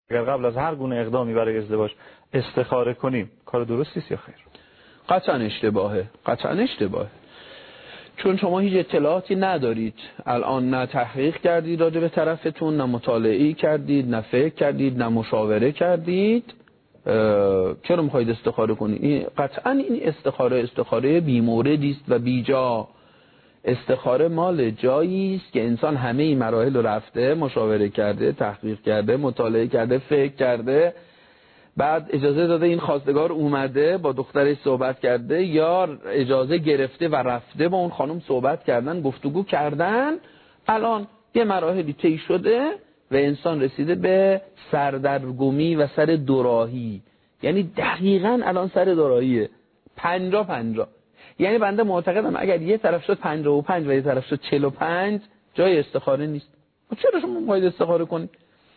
اگر قبل از هر گونه اقدامی برای ازدواج استخاره کنیم کار درستی است یا خیر؟ قطعا اشتباهه، قطعا اشتباهه. چون شما هیچ اطلاعاتی ندارید، الان نه تحقیق کردید راجع به طرفتون، نه مطالعه کردید، نه فکر کردید، نه مشاوره کردید، چرا میخواید استخاره کنید؟ قطعا این استخاره بی‌موردی است و بیجا. استخاره مال جایی است که انسان همه این مراحل رو رفته، مشاوره کرده، تحقیق کرده، مطالعه کرده، فکر کرده، بعد اجازه داده این خواستگار اومده با دخترش صحبت کرده یا اجازه گرفته و رفته با اون خانم صحبت کردن، گفتگو کردن، الان یه مراحلی طی شده و انسان رسیده به سردرگمی و سر دوراهی. یعنی دقیقاً الان سر دوراهیه، 50-50. یعنی بنده معتقدم اگر یه طرف شد 55 و یه طرف شد 45 جای استخاره نیست. چرا شما باید استخاره کنید؟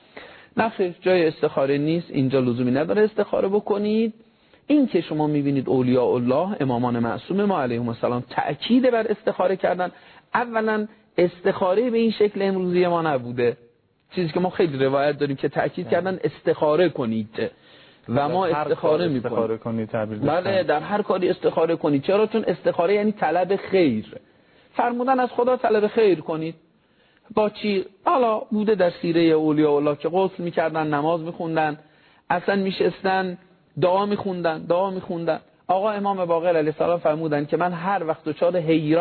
نه، جای استخاره نیست، اینجا لزومی نداره استخاره بکنید. این که شما میبینید اولیاء الله، امامان معصوم ما علیهم السلام تأکید بر استخاره کردن. اولا استخاره به این شکل امروزی ما نبوده، چیزی که ما خیلی روایت داریم که تأکید کردن استخاره کنید و ما استخاره میکنیم. بله، در هر کاری استخاره کنید. چرا؟ چون استخاره یعنی طلب خیر. فرمودن از خدا طلب خیر کنید. با چی؟ حالا بوده در سیره اولیاء الله که غسل میکردن، نماز میخوندن، اصلا میشستن دعا میخوندن. آقا امام باقر علیه السلام فرمودن که من هر وقت دچار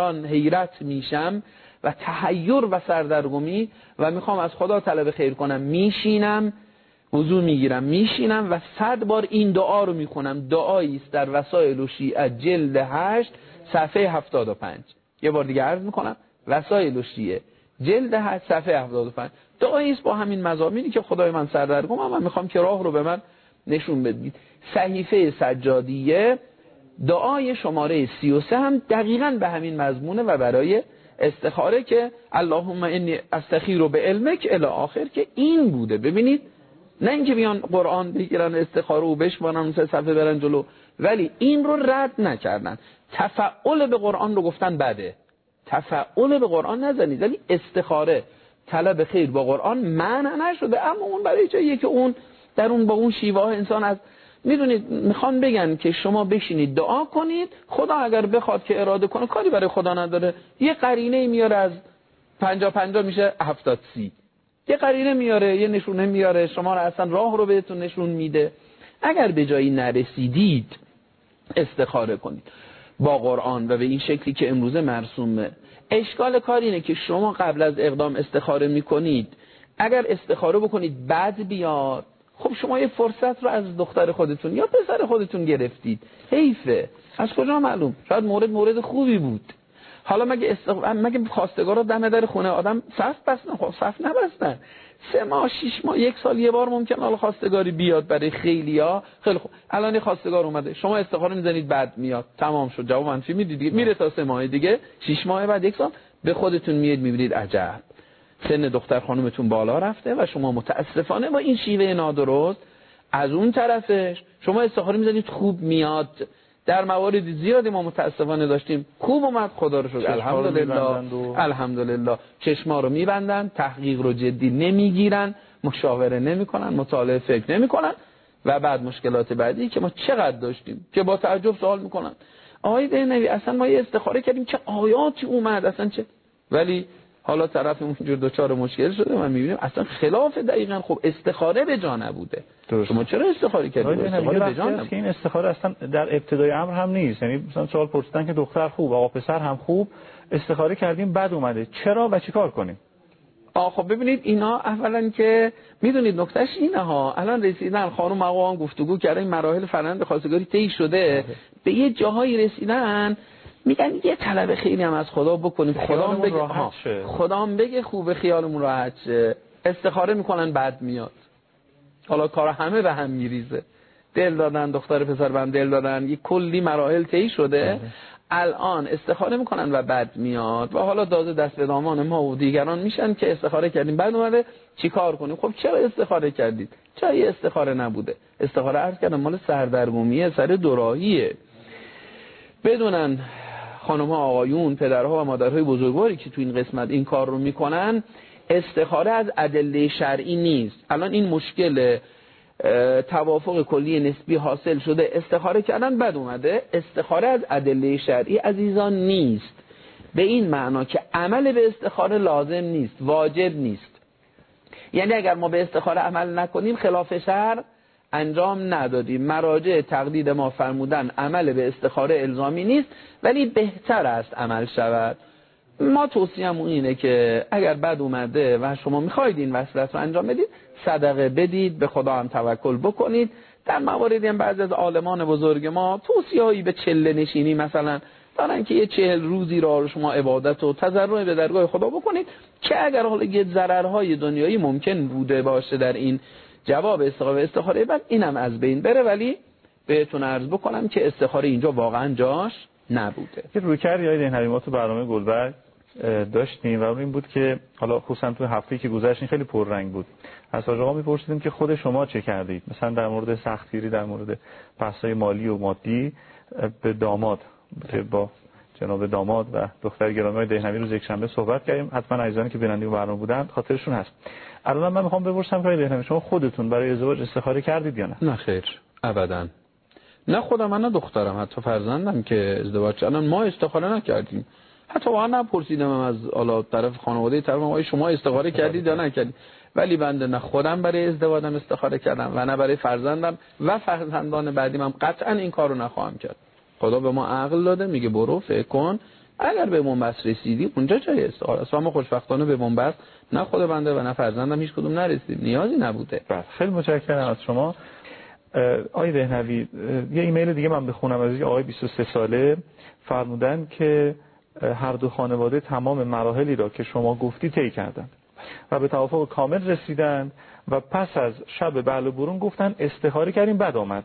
حیرت میشم و تحیر و سردرگمی و میخوام از خدا طلب خیر کنم، میشینم، وضو میگیرم، میشینم و 100 بار این دعا رو میخونم. دعایی است در وسائل الشیعه جلد 8 صفحه 75. یه بار دیگه عرض میکنم، وسائل الشیعه جلد 8 صفحه 75. دعایی است با همین مضامینی که خدای من سردرگمم و میخوام که راه رو به من نشون بدید. صحیفه سجادیه دعای شماره 33 هم دقیقاً به همین مضمونه و برای استخاره که اللهم انی استخیر به علمک الی آخر، که این بوده. ببینید، نه اینکه بیان قرآن بگیرن استخاره و بشمارن سه صفحه برن جلو، ولی این رو رد نکردن. تفعل به قرآن رو گفتن بده، تفعل به قرآن نزنید، ولی استخاره طلب خیر با قرآن منع نشده. اما اون برای جاییه که اون در اون با اون شیوه انسان از میدونید میخوان بگن که شما بشینید دعا کنید، خدا اگر بخواد که اراده کنه کاری برای خدا نداره. یه قرینه میاره از 50-50 میشه 70-30، یه قرینه میاره، یه نشونه میاره، شما را اصلا راه رو بهتون نشون میده. اگر به جایی نرسیدید استخاره کنید با قرآن و به این شکلی که امروزه مرسومه. اشکال کار اینه که شما قبل از اقدام استخاره میکنید، اگر استخاره بکنید بعد بیاد، خب شما یه فرصت رو از دختر خودتون یا پسر خودتون گرفتید، حیفه. از کجا معلوم؟ شاید مورد خوبی بود. حالا مگه خواستگارا دم در خونه آدم صف بستن؟ خب صف نبستن. 3 ماه 6 ماه 1 سال یه بار ممکن حالا خواستگاری بیاد برای خیلیا. خیلی خوب، الان یه خواستگار اومده، شما استخاره میزنید بعد میاد، تمام شد، جواب منفی میدید دیگه، میره تا 3 ماه دیگه، 6 ماه بعد 1 سال به خودتون میاد میبینید عجب سن دختر خانومتون بالا رفته و شما متاسفانه با این شیوه نادرست از اون طرفش شما استخاره میزنید خوب میاد. در موارد زیادی ما متاسفانه داشتیم خوب اومد، خدا رو شکر، الحمدلله. چشما رو میبندن، تحقیق رو جدی نمیگیرن، مشاوره نمیکنن، مطالعه فکر نمیکنن و بعد مشکلات بعدی که ما چقدر داشتیم که با تعجب سوال میکنن آقای دهنوی اصلا ما یه استخاره کردیم چه آیاتی اومد اصلا چه، ولی حالا طرف اونجور دوچار مشکل شده و میبینیم اصلا خلاف دقیقاً. خب استخاره به جا نبوده. شما چرا استخاره کردید؟ استخاره به جا نبوده. که این استخاره اصلا در ابتدای امر هم نیست. یعنی مثلا سوال پرسیدن که دختر خوب، آقا پسر هم خوب، استخاره کردیم بعد اومده، چرا و چیکار کنیم؟ خب ببینید اینا اولا که میدونید نکتهش اینه ها، الان رسیدن خانم آقا هم گفتگو کردن، این مراحل فرآیند خواستگاری طی شده، به یه جاهایی رسیدن میگن یه طلب خیلی هم از خدا بکنیم، خدا بگه خوبه خیالمون راحت شه. استخاره میکنن بعد میاد، حالا کار همه به هم میریزه، دل دادن دختر پسر به هم دل دادن، یه کلی مراحل طی شده، الان استخاره میکنن و بعد میاد و حالا داده دست به دامان ما و دیگران میشن که استخاره کردیم بعد اومده چیکار کنیم. خب چرا استخاره کردید؟ جای استخاره نبوده. استخاره عرض کردم مال سردرگمیه، سر دوراهیه. بدونن خانم‌ها، آقایون، پدرها و مادرهای بزرگواری که تو این قسمت این کار رو میکنن، استخاره از ادله شرعی نیست. الان این مشکل توافق کلی نسبی حاصل شده، استخاره کردن بد اومده. استخاره از ادله شرعی عزیزان نیست، به این معنا که عمل به استخاره لازم نیست، واجب نیست. یعنی اگر ما به استخاره عمل نکنیم خلاف شرع انجام ندادیم. مراجع تقلید ما فرمودن عمل به استخاره الزامی نیست، ولی بهتر است عمل شود. ما توصیه‌مون اینه که اگر بد اومده و شما میخواید این وصلت رو انجام بدید، صدقه بدید، به خدا هم توکل بکنید. در مواردی هم بعضی از عالمان بزرگ ما توصیه‌ای به چله نشینی مثلا دارن که یه 40 روزی را شما عبادت و تضرع به درگاه خدا بکنید، که اگر حالا یه ضررهای دنیایی ممکن بوده باشه در این جواب استخاره بعد اینم از بین بره. ولی بهتون عرض بکنم که استخاره اینجا واقعا جاش نبوده. یه رویکردی های دهنوی ما تو برنامه گلبرگ داشتیم و اون این بود که حالا خصوصا تو هفته‌ای که گذشت خیلی پررنگ بود. از حاج آقا می‌پرسیدیم که خود شما چه کردید، مثلا در مورد سختگیری، در مورد بحث‌های مالی و مادی به داماد که با جناب داماد و دختر گرامی دهنوی روز یکشنبه صحبت کردیم. حتما عزیزانی که بیننده برنامه بودن خاطرشون هست. الان من میخوام بپرسم که دهنوی شما خودتون برای ازدواج استخاره کردید یا نه؟ نه خیر، ابداً. نه خودم، من نه دخترم، حتی فرزندم که ازدواج کردن ما استخاره نکردیم. حتی واقعا نپرسیدم از حالا طرف خانواده طرف ما شما استخاره کردید یا نکردید. ولی بنده نه خودم برای ازدواجم استخاره کردم و نه برای فرزندم و فرزندان بعدیم هم قطعا این کارو نخواهم کرد. خدا به ما عقل داده، میگه برو فکر کن، اگر به منبست رسیدی اونجا جای استخاره است. و ما خوشبختانه به منبست نه خود بنده و نه فرزندم هیچ کدوم نرسیدیم، نیازی نبوده. خیلی متشکرم از شما. آقای دهنوی، یه ایمیل دیگه من بخونم از آقای 23 ساله. فرمودن که هر دو خانواده تمام مراحلی را که شما گفتی طی کردند و به توافق کامل رسیدند و پس از شب بله برون گفتن استخاره کردیم بد آمد.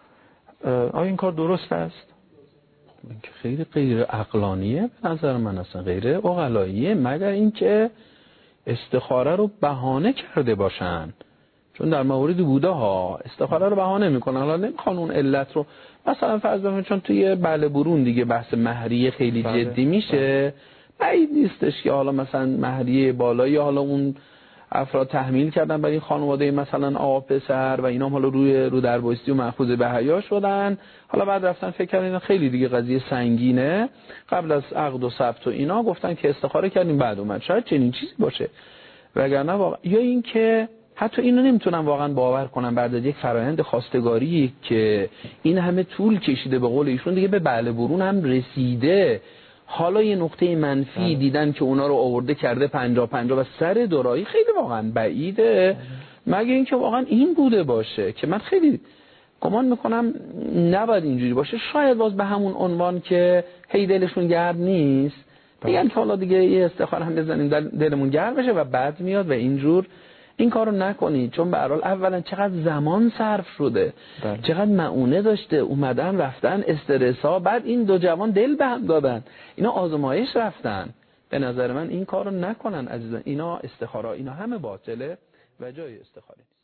آیا این کار درست است؟ این که خیلی غیر عقلانیه به نظر من، اصلا غیر عقلاییه، مگر اینکه استخاره رو بهانه کرده باشن. چون در موردی بوده ها استخاره رو بهانه میکنن، حالا نمیخوان اون علت رو مثلا فرض بکنید چون توی بله برون دیگه بحث مهریه خیلی جدی میشه، بعید نیستش که حالا مثلا مهریه بالایی حالا اون افراد تحمیل کردن برای این خانواده مثلا آقا پسر و اینا حالا رو در بایستی و مأخوذ به حیا شدن، حالا بعد رفتن فکر کردن خیلی دیگه قضیه سنگینه، قبل از عقد و ثبت و اینا گفتن که استخاره کردیم بعد اومد. شاید چنین چیزی باشه، وگرنه واقعا یا این که حتی اینو نمیتونم واقعا باور کنم بعد از یک فرایند خواستگاری که این همه طول کشیده به قول ایشون دیگه به بله برون هم رسیده، حالا یه نقطه منفی دیدن که اونا رو آورده کرده 50-50 و سر دورایی، خیلی واقعا بعیده. مگه اینکه واقعا این بوده باشه که من خیلی گمان میکنم نباید اینجوری باشه. شاید باز به همون عنوان که هی دلشون گرم نیست میگن که حالا دیگه یه استخاره هم بزنیم دلمون گرم بشه و بعد میاد و اینجور. این کارو نکنید، چون به هر حال اولا چقدر زمان صرف شده، چقدر معونه داشته، اومدن رفتن استرسا، بعد این دو جوان دل به هم دادن، اینا آزمایش رفتن. به نظر من این کارو نکنن عزیزان، اینا استخاره، اینا همه باطله و جای استخاره